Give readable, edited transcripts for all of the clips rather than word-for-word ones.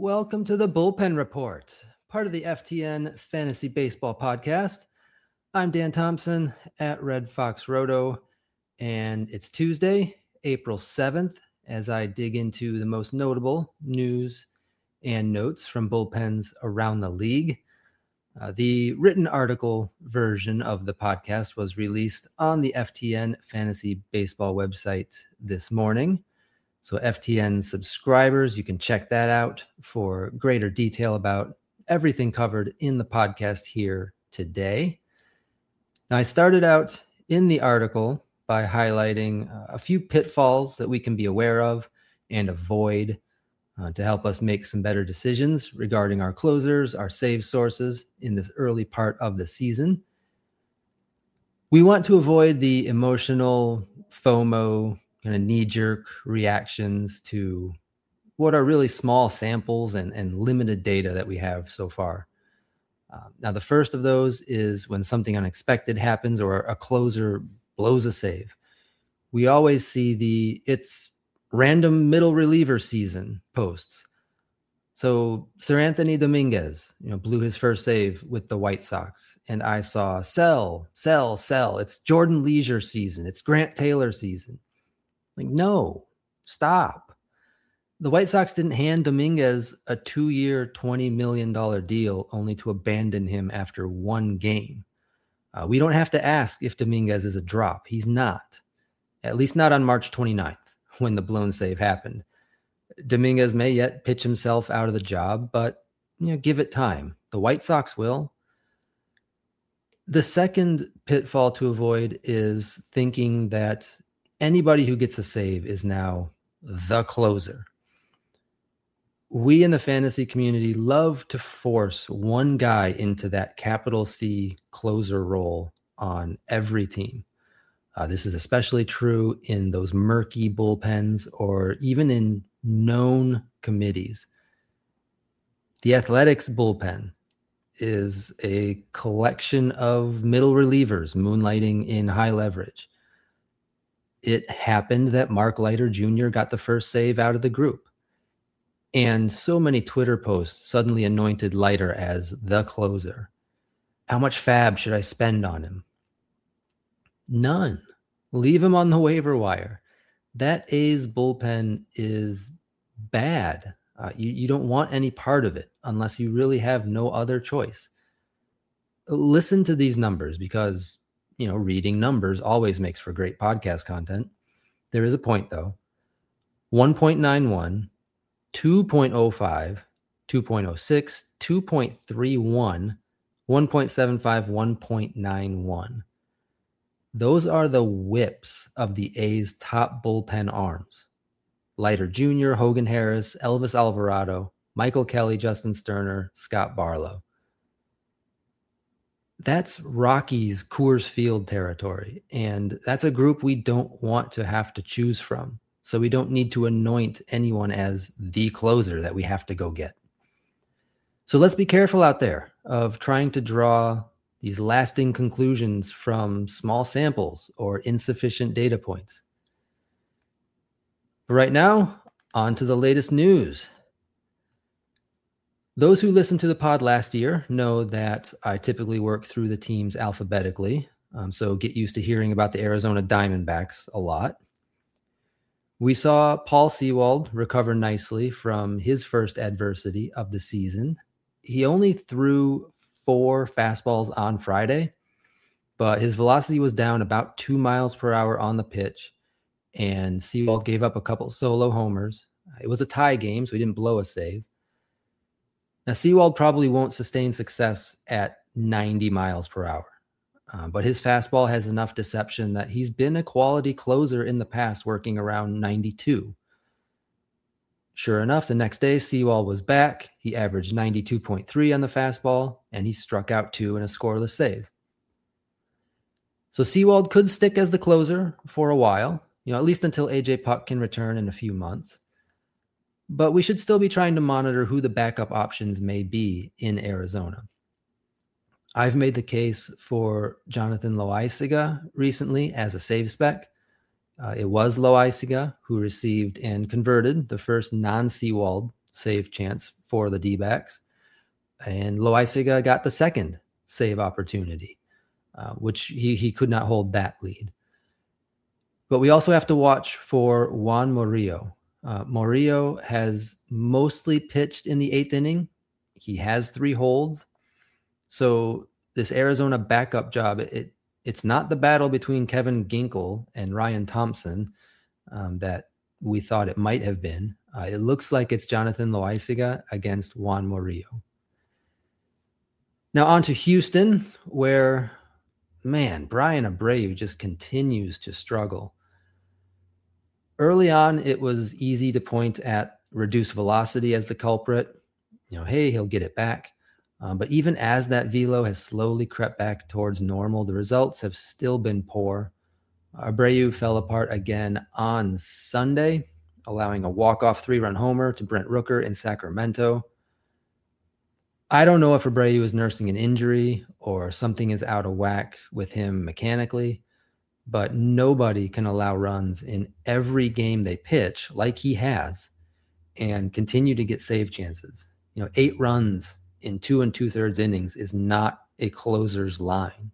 welcome to the Bullpen Report, part of the FTN Fantasy Baseball Podcast. I'm Dan Thompson at Red Fox Roto, and it's Tuesday, April 7th, as I dig into the most notable news and notes from bullpens around the league. The written article version of the podcast was released on the FTN Fantasy Baseball website this morning. So FTN subscribers, you can check that out for greater detail about everything covered in the podcast here today. Now, I started out in the article by highlighting a few pitfalls that we can be aware of and avoid to help us make some better decisions regarding our closers, our save sources in this early part of the season. We want to avoid the emotional FOMO kind of knee-jerk reactions to what are really small samples and limited data that we have so far. Now, the first of those is when something unexpected happens or a closer blows a save. We always see it's random middle reliever season posts. So Sir Anthony Dominguez, blew his first save with the White Sox, and I saw sell. It's Jordan Leisure season. It's Grant Taylor season. Like, no, stop. The White Sox didn't hand Dominguez a 2-year, $20 million deal only to abandon him after one game. We don't have to ask if Dominguez is a drop. He's not, at least not on March 29th when the blown save happened. Dominguez may yet pitch himself out of the job, but give it time. The White Sox will. The second pitfall to avoid is thinking that anybody who gets a save is now the closer. We in the fantasy community love to force one guy into that capital C closer role on every team. This is especially true in those murky bullpens or even in known committees. The Athletics bullpen is a collection of middle relievers moonlighting in high leverage. It happened that Mark Leiter Jr. got the first save out of the group. And so many Twitter posts suddenly anointed Leiter as the closer. How much fab should I spend on him? None. Leave him on the waiver wire. That A's bullpen is bad. You don't want any part of it unless you really have no other choice. Listen to these numbers because, reading numbers always makes for great podcast content. There is a point, though. 1.91, 2.05, 2.06, 2.31, 1.75, 1.91. Those are the whips of the A's top bullpen arms. Leiter Jr., Hogan Harris, Elvis Alvarado, Michael Kelly, Justin Sterner, Scott Barlow. That's Rockies Coors Field territory, and that's a group we don't want to have to choose from. So we don't need to anoint anyone as the closer that we have to go get. So let's be careful out there of trying to draw these lasting conclusions from small samples or insufficient data points. But right now, on to the latest news. Those who listened to the pod last year know that I typically work through the teams alphabetically, so get used to hearing about the Arizona Diamondbacks a lot. We saw Paul Sewald recover nicely from his first adversity of the season. He only threw 4 fastballs on Friday, but his velocity was down about 2 miles per hour on the pitch, and Sewald gave up a couple solo homers. It was a tie game, so he didn't blow a save. Now, Sewald probably won't sustain success at 90 miles per hour, but his fastball has enough deception that he's been a quality closer in the past, working around 92. Sure enough, the next day, Sewald was back. He averaged 92.3 on the fastball, and he struck out 2 in a scoreless save. So Sewald could stick as the closer for a while, at least until A.J. Puck can return in a few months. But we should still be trying to monitor who the backup options may be in Arizona. I've made the case for Jonathan Loaisiga recently as a save spec. It was Loaisiga who received and converted the first non-Sewald save chance for the D-backs. And Loaizaga got the second save opportunity, which he could not hold that lead. But we also have to watch for Juan Murillo. Murillo has mostly pitched in the 8th inning. He has 3 holds. So this Arizona backup job, it's not the battle between Kevin Ginkel and Ryan Thompson that we thought it might have been. It looks like it's Jonathan Loaizaga against Juan Murillo. Now on to Houston, where, man, Bryan Abreu just continues to struggle. Early on, it was easy to point at reduced velocity as the culprit. Hey, he'll get it back. But even as that velo has slowly crept back towards normal, the results have still been poor. Abreu fell apart again on Sunday, allowing a walk-off 3-run homer to Brent Rooker in Sacramento. I don't know if Abreu is nursing an injury or something is out of whack with him mechanically, but nobody can allow runs in every game they pitch like he has and continue to get save chances. 8 runs in 2 2/3 innings is not a closer's line.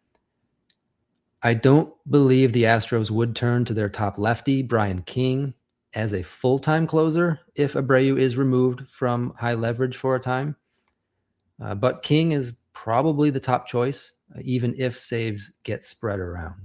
I don't believe the Astros would turn to their top lefty, Brian King, as a full-time closer if Abreu is removed from high leverage for a time. But King is probably the top choice, even if saves get spread around.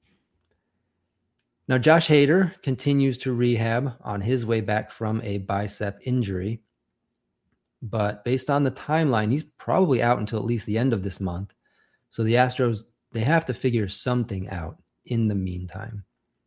Now, Josh Hader continues to rehab on his way back from a bicep injury. But based on the timeline, he's probably out until at least the end of this month. So the Astros, they have to figure something out in the meantime.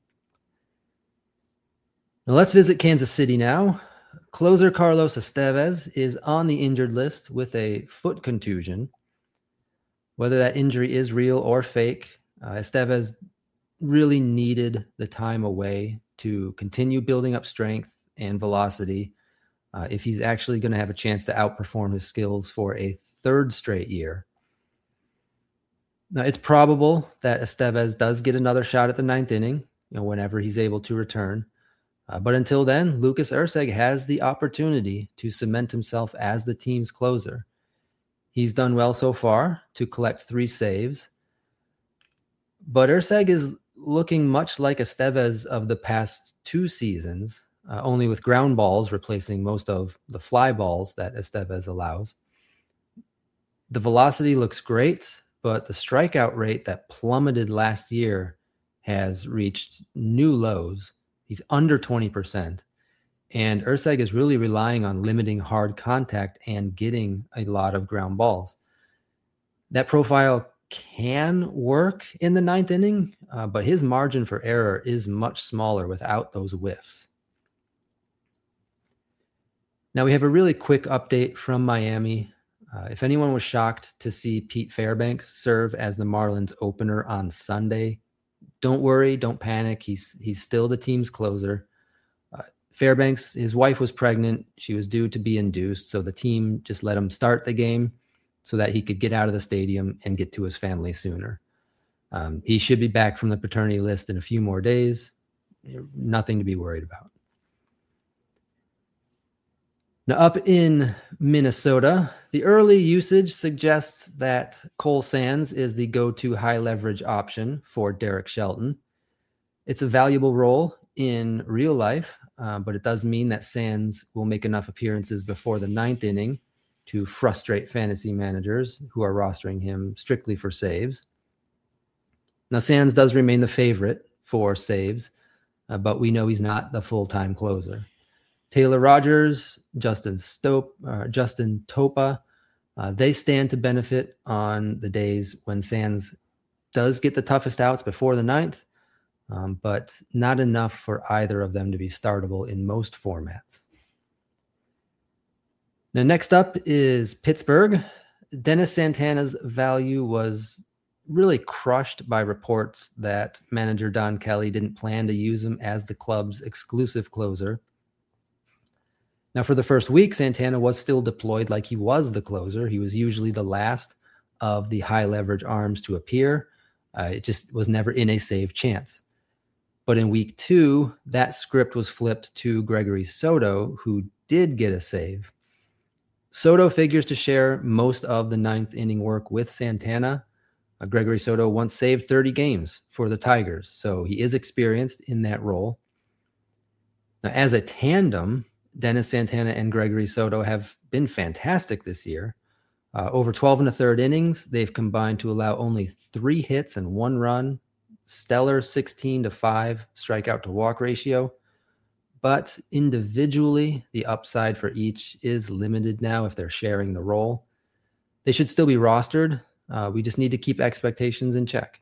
Now let's visit Kansas City now. Closer Carlos Estevez is on the injured list with a foot contusion. Whether that injury is real or fake, Estevez really needed the time away to continue building up strength and velocity if he's actually going to have a chance to outperform his skills for a 3rd straight year. Now, it's probable that Estevez does get another shot at the 9th inning, whenever he's able to return. But until then, Lucas Erceg has the opportunity to cement himself as the team's closer. He's done well so far to collect 3 saves. But Erceg is looking much like Estevez of the past 2 seasons, only with ground balls replacing most of the fly balls that Estevez allows. The velocity looks great, but the strikeout rate that plummeted last year has reached new lows. He's under 20%. And Erceg is really relying on limiting hard contact and getting a lot of ground balls. That profile can work in the 9th inning, but his margin for error is much smaller without those whiffs. Now we have a really quick update from Miami. If anyone was shocked to see Pete Fairbanks serve as the Marlins opener on Sunday, don't worry, don't panic. He's still the team's closer. Fairbanks, his wife was pregnant. She was due to be induced, so the team just let him start the game so that he could get out of the stadium and get to his family sooner. He should be back from the paternity list in a few more days. Nothing to be worried about. Now, up in Minnesota, the early usage suggests that Cole Sands is the go-to high leverage option for Derek Shelton. It's a valuable role in real life, but it does mean that Sands will make enough appearances before the 9th inning to frustrate fantasy managers who are rostering him strictly for saves. Now, Sands does remain the favorite for saves, but we know he's not the full-time closer. Taylor Rogers, Justin Topa, they stand to benefit on the days when Sands does get the toughest outs before the 9th, but not enough for either of them to be startable in most formats. Now, next up is Pittsburgh. Dennis Santana's value was really crushed by reports that manager Don Kelly didn't plan to use him as the club's exclusive closer. Now, for the first week, Santana was still deployed like he was the closer. He was usually the last of the high leverage arms to appear. It just was never in a save chance. But in week 2, that script was flipped to Gregory Soto, who did get a save. Soto figures to share most of the 9th inning work with Santana. Gregory Soto once saved 30 games for the Tigers, so he is experienced in that role. Now, as a tandem, Dennis Santana and Gregory Soto have been fantastic this year. Over 12 and a third innings, they've combined to allow only 3 hits and 1 run, stellar 16-5 strikeout to walk ratio. But individually, the upside for each is limited now if they're sharing the role. They should still be rostered. We just need to keep expectations in check.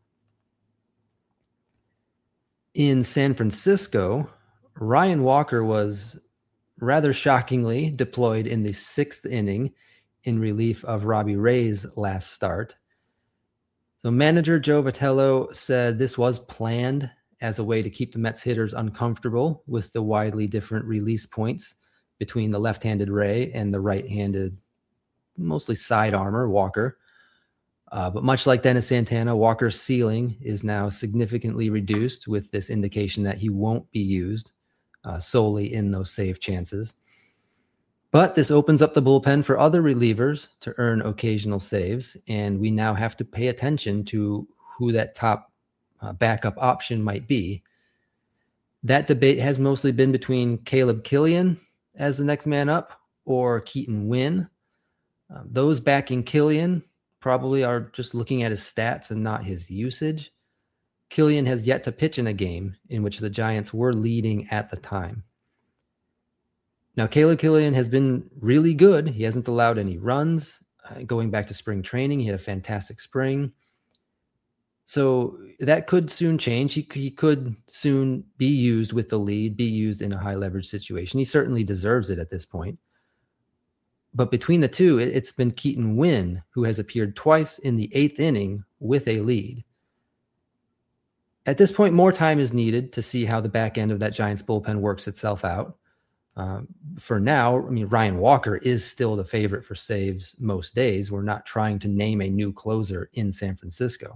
In San Francisco, Ryan Walker was rather shockingly deployed in the 6th inning in relief of Robbie Ray's last start. So manager Joe Vitello said this was planned as a way to keep the Mets hitters uncomfortable with the widely different release points between the left-handed Ray and the right-handed, mostly side armor, Walker. But much like Dennis Santana, Walker's ceiling is now significantly reduced with this indication that he won't be used solely in those save chances. But this opens up the bullpen for other relievers to earn occasional saves, and we now have to pay attention to who that top backup option might be. That debate has mostly been between Caleb Killian as the next man up or Keaton Winn. Those backing Killian probably are just looking at his stats and not his usage. Killian has yet to pitch in a game in which the Giants were leading at the time. Now, Caleb Killian has been really good. He hasn't allowed any runs. Going back to spring training, he had a fantastic spring. So that could soon change. He could soon be used with the lead, be used in a high leverage situation. He certainly deserves it at this point. But between the two, it's been Keaton Winn who has appeared twice in the 8th inning with a lead. At this point, more time is needed to see how the back end of that Giants bullpen works itself out. For now, Ryan Walker is still the favorite for saves most days. We're not trying to name a new closer in San Francisco.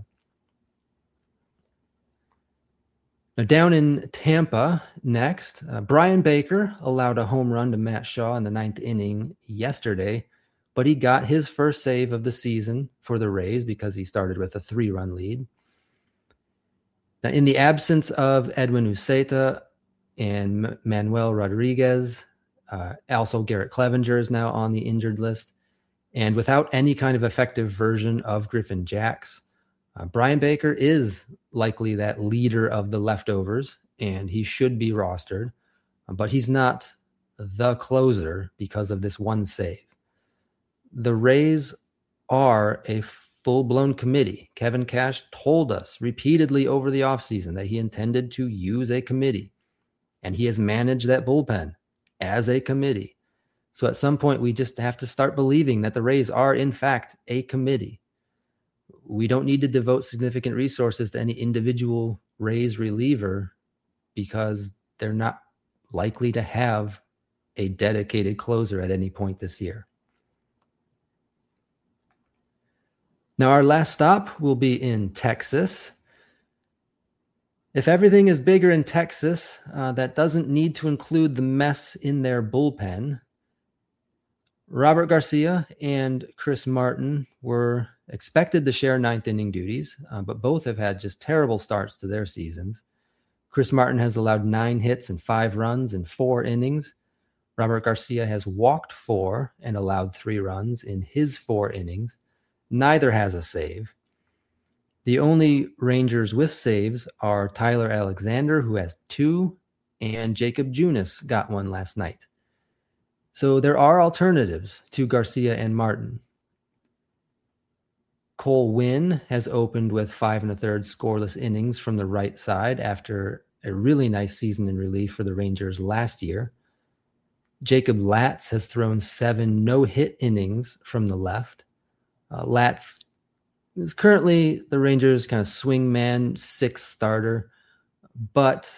Now, down in Tampa next, Brian Baker allowed a home run to Matt Shaw in the 9th inning yesterday, but he got his first save of the season for the Rays because he started with a 3-run lead. Now, in the absence of Edwin Uceta and Manuel Rodriguez, also Garrett Clevenger is now on the injured list, and without any kind of effective version of Griffin Jax, Brian Baker is likely that leader of the leftovers, and he should be rostered, but he's not the closer because of this one save. The Rays are a full-blown committee. Kevin Cash told us repeatedly over the offseason that he intended to use a committee, and he has managed that bullpen as a committee. So at some point, we just have to start believing that the Rays are, in fact, a committee. We don't need to devote significant resources to any individual Rays reliever because they're not likely to have a dedicated closer at any point this year. Now, our last stop will be in Texas. If everything is bigger in Texas, that doesn't need to include the mess in their bullpen. Robert Garcia and Chris Martin were expected to share 9th inning duties, but both have had just terrible starts to their seasons. Chris Martin has allowed 9 hits and 5 runs in 4 innings. Robert Garcia has walked 4 and allowed 3 runs in his 4 innings. Neither has a save. The only Rangers with saves are Tyler Alexander, who has 2, and Jacob Junis got 1 last night. So there are alternatives to Garcia and Martin. Cole Winn has opened with 5 1/3 scoreless innings from the right side after a really nice season in relief for the Rangers last year. Jacob Latz has thrown 7 no-hit innings from the left. Latz is currently the Rangers' kind of swingman 6th starter, but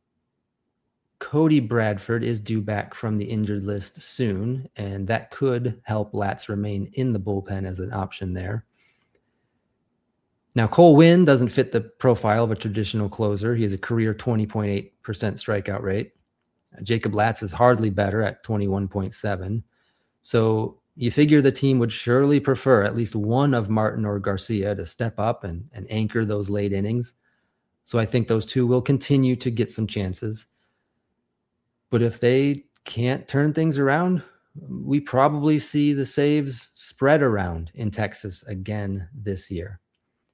Cody Bradford is due back from the injured list soon, and that could help Latz remain in the bullpen as an option there. Now, Cole Winn doesn't fit the profile of a traditional closer. He has a career 20.8% strikeout rate. Jacob Latz is hardly better at 21.7. So you figure the team would surely prefer at least one of Martin or Garcia to step up and anchor those late innings. So I think those two will continue to get some chances. But if they can't turn things around, we probably see the saves spread around in Texas again this year.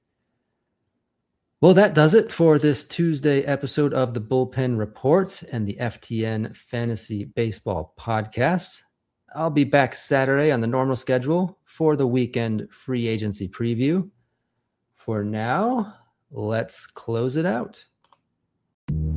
Well, that does it for this Tuesday episode of the Bullpen Report and the FTN Fantasy Baseball Podcast. I'll be back Saturday on the normal schedule for the weekend free agency preview. For now, let's close it out.